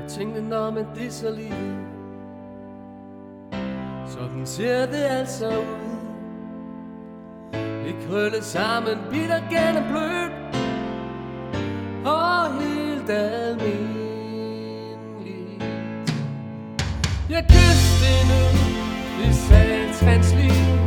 Jeg tænkte, når man det er så lige. Sådan ser det altså ud. Vi krøllet sammen, bitter gennemblødt og helt almindeligt. Jeg kysste nu i satans liv.